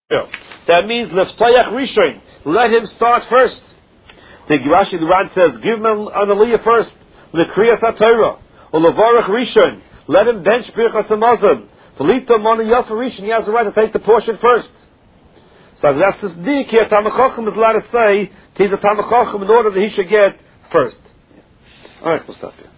That means Leftayach Rishon. Let him start first. The Rashi, the Ran says, give him an aliyah first. Lekriyas HaTorah. Or Levarach Rishon. Let him bench Birchas Hamazon. V'lito Mona Yofa Rishon. He has the right to take the portion first. So that's this dik here. Talmid Chacham is allowed to say he's a Talmid Chacham in order that he should get first. All right, we'll stop here.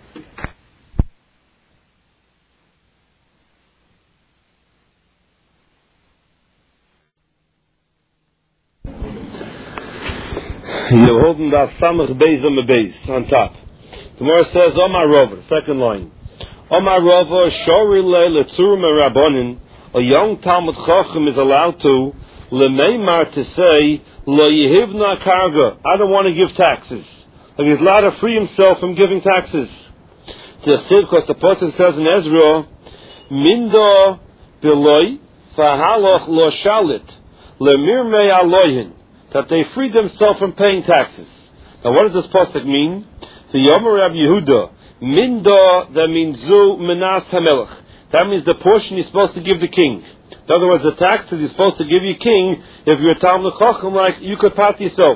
You're holding the Samach Beis on the base on top. The Gemara says, Omar Rava, the second line. Omar Rava, Shori Le Letzurim Rabbanin, a young Talmid Chacham is allowed to Lemeimar to say, Lo Yehivna Karga, I don't want to give taxes. Like he's allowed to free himself from giving taxes. Because the Pasuk says in Ezra, Mindo Biloi, Fahaloch Lo Shalit, Lemirmei Alohin, that they freed themselves from paying taxes. Now what does this pasuk mean? The Yomer Rab Yehuda, Minda, that means Zu Menas HaMelech. That means the portion you're supposed to give the king. In other words, the taxes you're supposed to give your king, if you're a Talmid Chacham, like you could pat yourself.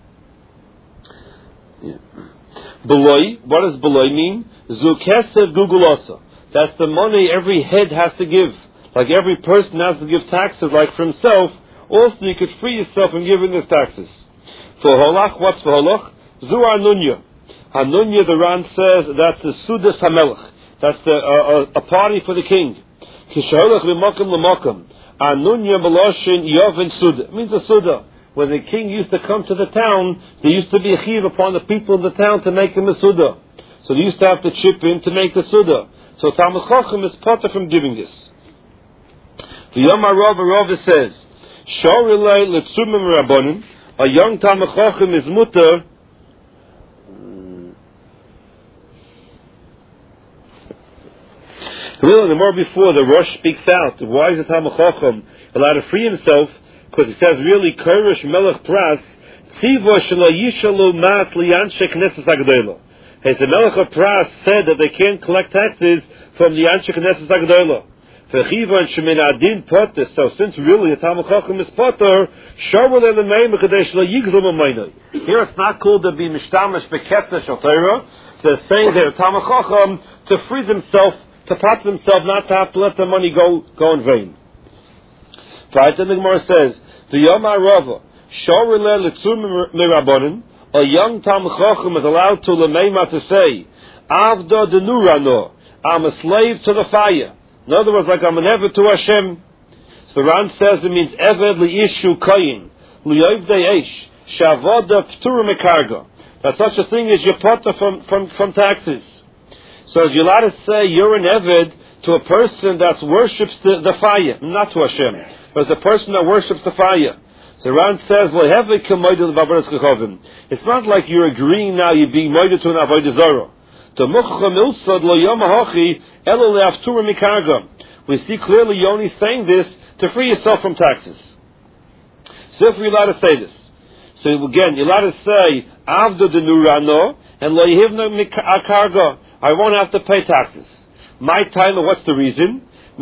Beloi, what does Beloi mean? Zu Kesev Gugulasa. That's the money every head has to give. Like every person has to give taxes, like for himself. Also, you could free yourself from giving these taxes. For holach, what's for holach? Zu Anunya. Anunya, the Ran says, that's a Sudas HaMelech. That's a party for the king. Kisholach l'makam l'makam. Anunya b'loshin yovin Suda. It means a Suda. When the king used to come to the town, there used to be a chiv upon the people of the town to make him a Suda. So they used to have to chip in to make the Suda. So Talmid Chacham is potter from giving this. The Yomar Rava says, Shorilei letzumim rabbanim, a young Talmid Chacham is mutter. Really, the more before the Rosh speaks out, why is the Talmid Chacham allowed to free himself? Because he says, really, Koresh Melech Pras, Tziva shelo yishalu mas liyanshe knesses hagdola. As the Melech of Pras said that they can't collect taxes from the Anshe Knesses hagdola. So since really the Talmid Chacham is potter, here it's not called to be mishtamish beketzer shel Torah. They're saying there Talmid Chacham to free himself, to pat himself, not to have to let the money go in vain. Right? Then the Gemara says, the Yomar Rava, a young Talmid Chacham is allowed to lemeima to say, Avda denurano, I'm a slave to the fire. In other words, like I'm an eved to Hashem. So Ran says it means eved li'ishu kayin, li'ovdei eish, shavoda p'tura mekarga. That such a thing as your potter from taxes. So you're allowed to say you're an eved to a person that worships the fire, not to Hashem, but it's a person that worships the fire. So Ran says, it's not like you're agreeing now you're being moided to an avodah zarah. We see clearly Yoni saying this to free yourself from taxes. So if you're allowed to say this, so again you're allowed to say Avdu denurano and lo yihivna akarga. I won't have to pay taxes. My time. What's the reason?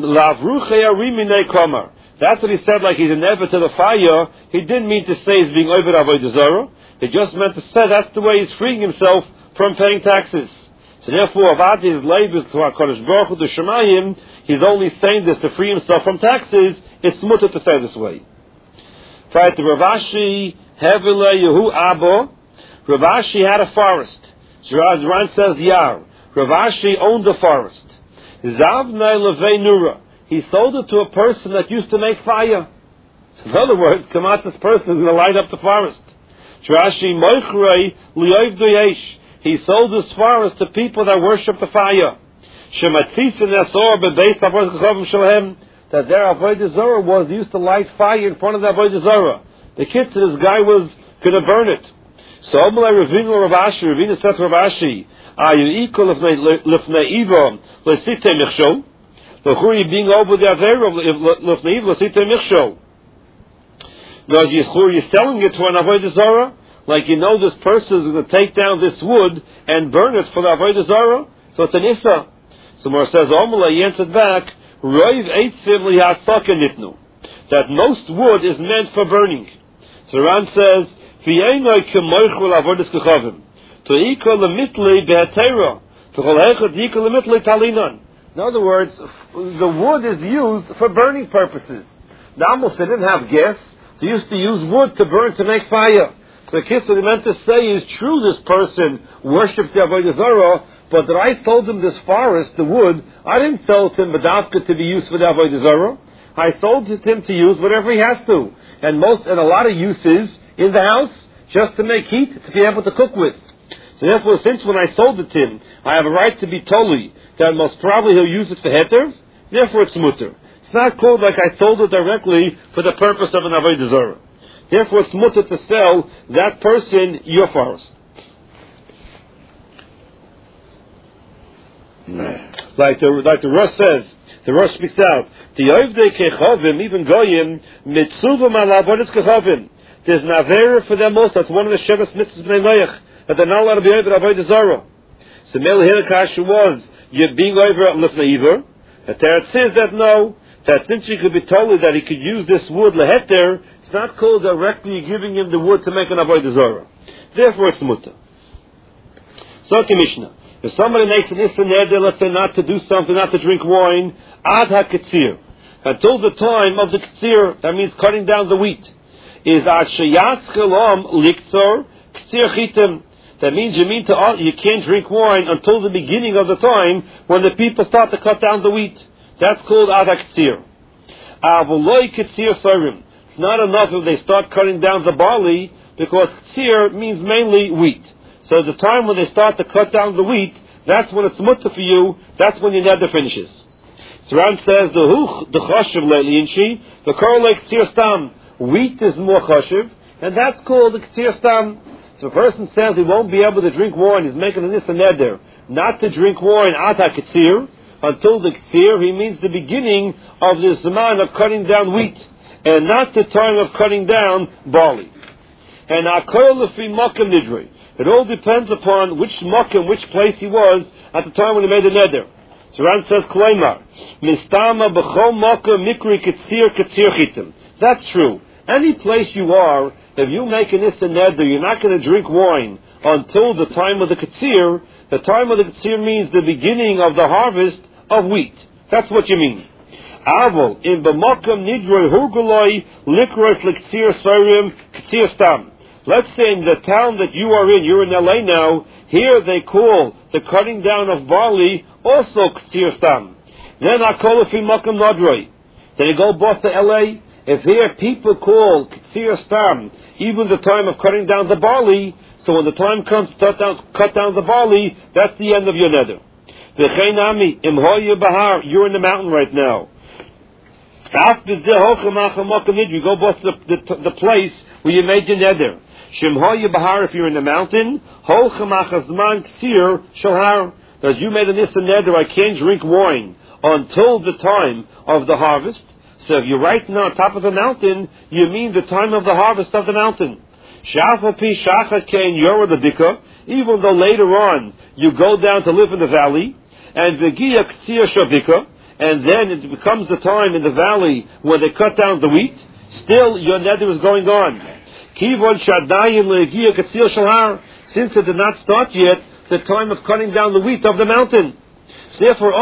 That's what he said. Like he's an eved to the fire. He didn't mean to say he's being oved avodah zarah. He just meant to say that's the way he's freeing himself from paying taxes. So therefore, Avadi is labels to HaKadosh Baruch Hu, the Shemayim, he's only saying this to free himself from taxes. It's mutter to say this way. Right, the Rav Ashi, Hevele Yehu Abo, Rav Ashi had a forest. Ran says Yar. Rav Ashi owned a forest. Zavnei Levei Nura. He sold it to a person that used to make fire. So in other words, come out, this person is going to light up the forest. Rashi Moichrei Li'ovdei Eish. He sold his forest to people that worship the fire. That their avodah zarah was used to light fire in front of the avodah zarah. The kid to this guy was going to burn it. So Ravina said to Rav Ashi, are you equal lifnei iva l'sitei michsho? L'churi being over the avera lifnei iva l'sitei michsho. Now you're selling it to an avodah zarah. Like this person is going to take down this wood and burn it for the avodah zarah, so it's an issa. So Mor says, he answered back, Roiv eitzim lihasaka nitnu. that most wood is meant for burning. So Ran says, "V'yenoi kemoichul avodas kechavim, to'ikol lemitlei behatera, v'chol hechad yikol lemitlei talinan." In other words, the wood is used for burning purposes. The Amos, they didn't have gas. They used to use wood to burn, to make fire. So the Kisser meant to say is, true, this person worships the Avodah Zarah, but that I sold him this forest, the wood, I didn't sell it to him Badavka to be used for the Avodah Zarah. I sold it to him to use whatever he has to. And a lot of uses in the house, just to make heat, to be able to cook with. So therefore, since when I sold it to him, I have a right to be totally, that most probably he'll use it for heter, therefore it's mutter. It's not called like I sold it directly for the purpose of an Avodah Zarah. Therefore it's mutter to sell that person your forest. Like the Rosh says, the Rosh speaks out, the Yovdei Kechavim, even Goyim, Mitzuvam al Avodas Kechavim. There's an Avera for them also. That's one of the Shevas Mitzvahs Bnei Noach, that they're not allowed to be over Avodah Zarah. So Mel Hilakash was, you're being over at Lifnei Iver. The Teretz says that no, that since he could be told that he could use this wood leheter, it's not called directly giving him the wood to make an Avodah Zarah. Therefore it's mutter. So Mishnah, if somebody makes an Issa Neder, let's say not to do something, not to drink wine, ad ha-ketzir, until the time of the ketzir, that means cutting down the wheat, is ad sheyas chelam liktzor ketzir chitim. That means you can't drink wine until the beginning of the time when the people start to cut down the wheat. That's called ad ha-ketzir. Avoloi ketzir sorim. It's not enough if they start cutting down the barley, because ketzir means mainly wheat. So the time when they start to cut down the wheat, that's when it's mutter for you, that's when your neder finishes. So Ran says, the chashiv le'liinshi, the korolei ketzir stam. Wheat is more chashiv, and that's called the ketzir stam. So a person says he won't be able to drink wine, he's making an issa neder, not to drink wine at ha-ketzir, until the ketzir, he means the beginning of the zaman of cutting down wheat, and not the time of cutting down barley. And akol lefi makom nidrei. It all depends upon which makom, which place he was at the time when he made the neder. So Ran says, Kleimar, mistama b'chol makom mikri ketzir chitim. That's true. Any place you are, if you make an issa neder, you're not going to drink wine until the time of the ketzir. The time of the ketzir means the beginning of the harvest of wheat. That's what you mean. Avol in b'makom nidrei hurguloi likros l'ketzir sorim ketzir stam. Let's say in the town that you are in, you're in LA now, here they call the cutting down of barley also ketzir stam. Then akol lefi makom nadrei. Then you go both to LA. If here people call ketzir stam even the time of cutting down the barley, so when the time comes to cut down the barley, that's the end of your neder. V'cheinami im hoye bahar, you're in the mountain right now. You go both to the place where you made your neder. Shem hoye bahar, if you're in the mountain, holchamachazman ksir shalhar. As you made an issa neder, I can't drink wine until the time of the harvest. So if you're right now on top of the mountain, you mean the time of the harvest of the mountain. Even though later on you go down to live in the valley, and and then it becomes the time in the valley where they cut down the wheat, still your neder is going on. Since it did not start yet, the time of cutting down the wheat of the mountain. So therefore,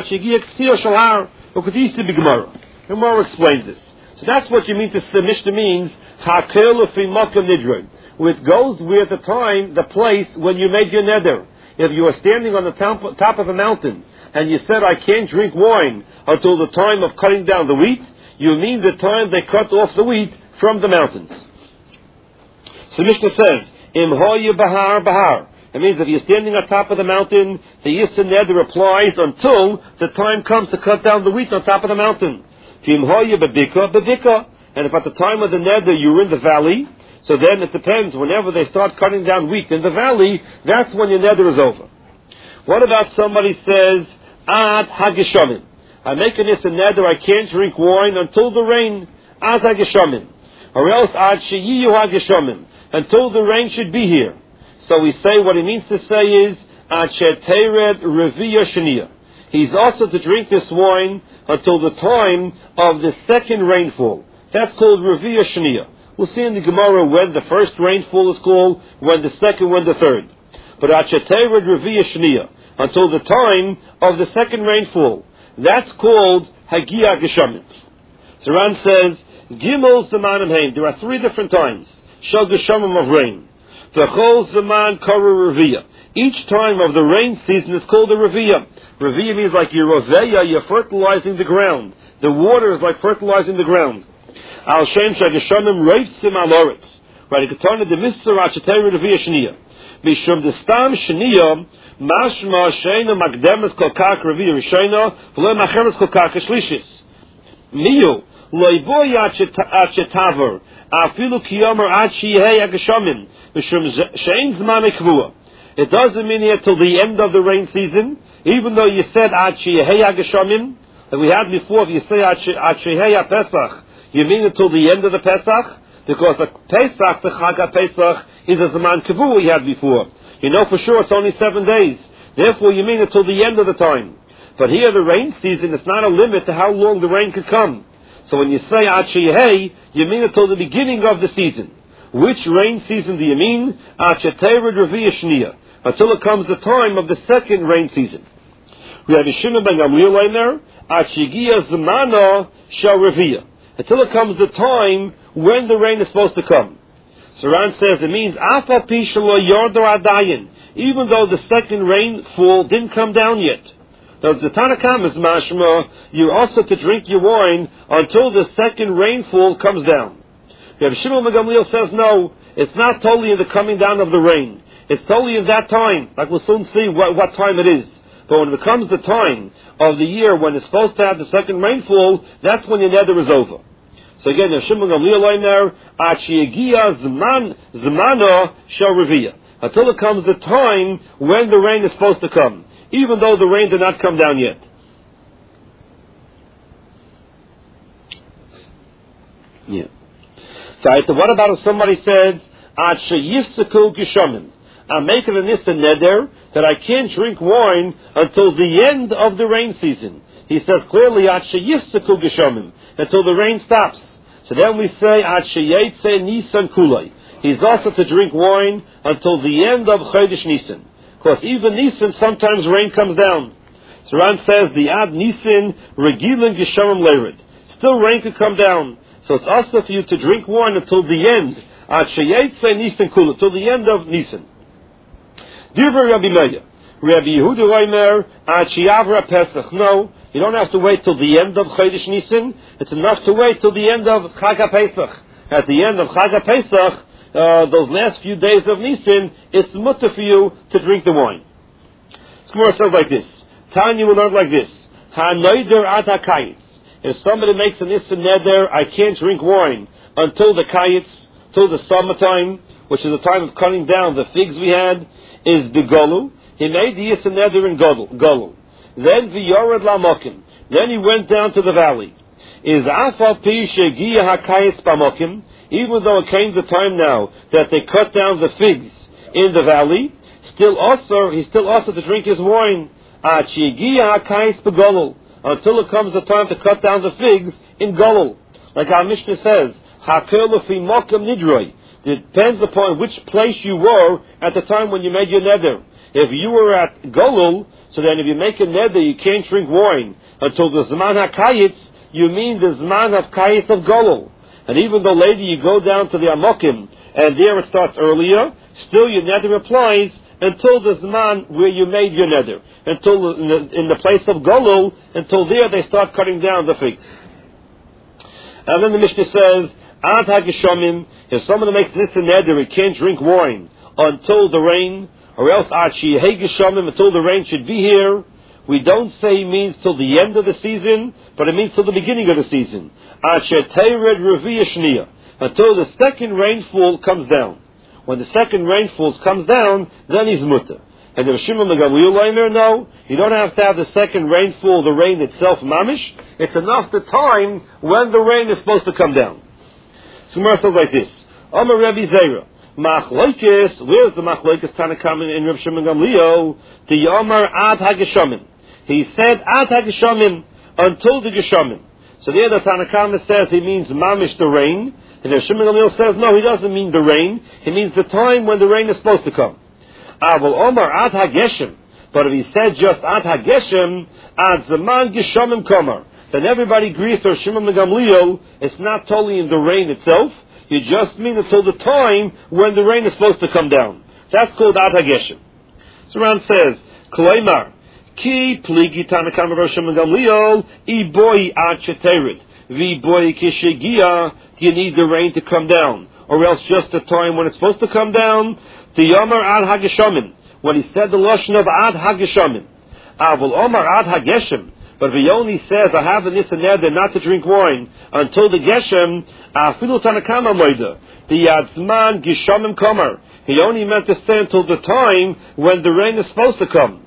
Gemara explains this. So that's what you mean to the Mishnah means, hakel lefi makom nidrei. It goes with the time, the place when you made your neder. If you are standing on the top of a mountain, and you said, I can't drink wine until the time of cutting down the wheat, you mean the time they cut off the wheat from the mountains. So Mishnah says, Im hoye bahar bahar. It means if you're standing on top of the mountain, the Yisra Neder applies until the time comes to cut down the wheat on top of the mountain. Im hoye bebika, bebika. And if at the time of the Neder you're in the valley, so then it depends, whenever they start cutting down wheat in the valley, that's when your Neder is over. What about somebody says, Ad hageshamim. I make an Yisra Neder, I can't drink wine until the rain. Ad hageshamim. Or else Ad sheyiyu hageshamim. Until the rain should be here. So we say what he means to say is Ad shetered reviya sheniya. He's also to drink this wine until the time of the second rainfall. That's called Reviya Shniya. We'll see in the Gemara when the first rainfall is called, when the second, when the third. But Achetayred Reviya Shniya, until the time of the second rainfall. That's called Hagia Geshamim. So Ran says, Gimel Zamanim Haim. There are three different times. Shal Geshamim of rain. V'chol Zaman Kara Reviya. Each time of the rain season is called a Reviya. Reviya means like you're Roveya, you're fertilizing the ground. The water is like fertilizing the ground. Al Shem Shageshamim Reifsim Al Oretz. Right, Ketana de Mister Achetayred Reviya Shniya. Mishum de Stam Shniya, Mashma Sheina Magdemes Kolkak Reviya Rishayna, V'lo Machemes Kolkak Shlishis. Miyu, Loiboy Achetaver, Afilu Kiyomer Achi Hey Ageshamim, Mishum Shein Zman Ekvua. It doesn't mean here till the end of the rain season, even though you said Achi Hey Ageshamim, that we had before, if you say Achi Hey Pesach, you mean it till the end of the Pesach? Because the Pesach, the Chag HaPesach, is a Zaman Kivu we had before. You know for sure it's only 7 days. Therefore you mean it till the end of the time. But here the rain season, it's not a limit to how long the rain could come. So when you say Achiyeh, you mean it till the beginning of the season. Which rain season do you mean? Achetayred Reviya Shniya. Until it comes the time of the second rain season. We have Shimon ben Gamliel in there. Achigia Zamana Shal Reviya. Until it comes the time when the rain is supposed to come. So Ran says it means Afa Pishalo Yordo Adayin, even though the second rainfall didn't come down yet. Now the Tanakam is mashma, you're also to drink your wine until the second rainfall comes down. Rabbi Shimon ben Gamliel says no, it's not totally in the coming down of the rain. It's totally in that time. Like we'll soon see what time it is. But when it becomes the time of the year when it's supposed to have the second rainfall, that's when your nether is over. So again, Rav Shimon Gamliel learner, Achiegia Zmano Shel Reviya. Until it comes the time when the rain is supposed to come, even though the rain did not come down yet. Yeah. So what about if somebody says, Achiyifsaku Geshamim, I'm making a nista neder that I can't drink wine until the end of the rain season. He says clearly, Achiyifsaku Geshamim, until the rain stops. So then we say, Achiyetze Nisan Kulai. He's also to drink wine until the end of Chodesh Nisan. Because even Nisan, sometimes rain comes down. So Ran says, the Ad Nisan, Regilin Geshamim Leirid. Still rain could come down. So it's also for you to drink wine until the end. Achiyetze Nisan Kulai, till the end of Nisan. Divrei Rabbi Meir. Rabbi Yehuda Omer, Achiyavra Pesach. No. You don't have to wait till the end of Chodesh Nisan. It's enough to wait till the end of Chag HaPesach. At the end of Chag HaPesach, those last few days of Nisan, it's mutter for you to drink the wine. Gemara says like this. Tanya will learn like this. Ha-noider ad ha-kayitz. If somebody makes an issa neder, I can't drink wine until the kayitz, till the summertime, which is the time of cutting down the figs we had, is the golu. He made the issa neder in golu. Then v'yored lamokim. Then he went down to the valley. Is afal pi shegiya hakayitz bamokim. Even though it came the time now that they cut down the figs in the valley, he's still also to drink his wine. Shegiya hakayitz begolul. Until it comes the time to cut down the figs in golul. Like our Mishnah says, hakel lefi mokim nidroi. It depends upon which place you were at the time when you made your neder. If you were at golul, so then if you make a neder, you can't drink wine until the Zman HaKayitz, you mean the Zman of Kayitz of Golul. And even though later you go down to the Amokim, and there it starts earlier, still your neder applies until the Zman where you made your neder. Until in the place of Golul, until there they start cutting down the figs. And then the Mishnah says, Ad HaGeshamim, if someone makes this a neder, he can't drink wine until the rain, or else Achiyeh Geshamim, until the rain should be here. We don't say he means till the end of the season, but it means till the beginning of the season. Achetayred Reviya Shniya, until the second rainfall comes down. When the second rainfall comes down, then he's mutter. And the Shimon ben Gamliel no, you don't have to have the second rainfall, the rain itself, mamish. It's enough the time when the rain is supposed to come down. So Gemara says like this: Amar Rabbi Zera. Machlokes, where's the Machlokes Tanakam in Rav Shimon Gamliel? To Yomar Ad HaGeshamim. He said Ad HaGeshamim, until the Geshamim. So there the Tanakama says he means mamish the rain, and the Shimon Gamliel says no, he doesn't mean the rain. He means the time when the rain is supposed to come. Aval Omar ad hageshem. But if he said just ad hageshem, ad zaman geshamim kamar, then everybody agrees to Shimon Gamliel. It's not totally in the rain itself. You just mean until the time when the rain is supposed to come down. That's called ad hageshem. So Ran says, Kloimar, ki pligi Tanakama Rosh Shimon Gamliel, I boi ad sheterit, vi boi kishegia, do you need the rain to come down? Or else just the time when it's supposed to come down? The Yomar ad hageshamim, when he said the lashon of ad hageshamim. Avol Omar ad hageshem, but if he only says, I have an neder not to drink wine until the geshem, afilu Tanakama moida, the yadzman geshamim kamar. He only meant to say until the time when the rain is supposed to come.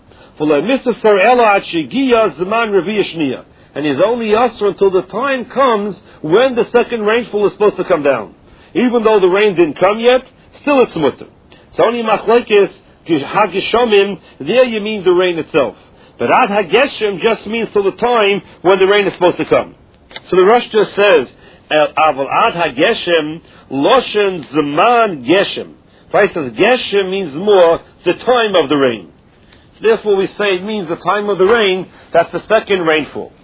And he's only usher until the time comes when the second rainfall is supposed to come down. Even though the rain didn't come yet, still it's mutter. So only machlekes hageshamim, there you mean the rain itself. But ad hageshem just means till the time when the rain is supposed to come. So the Rosh just says, aval ad hageshem loshen zaman geshem. Right, says geshem means more the time of the rain. So therefore we say it means the time of the rain, that's the second rainfall.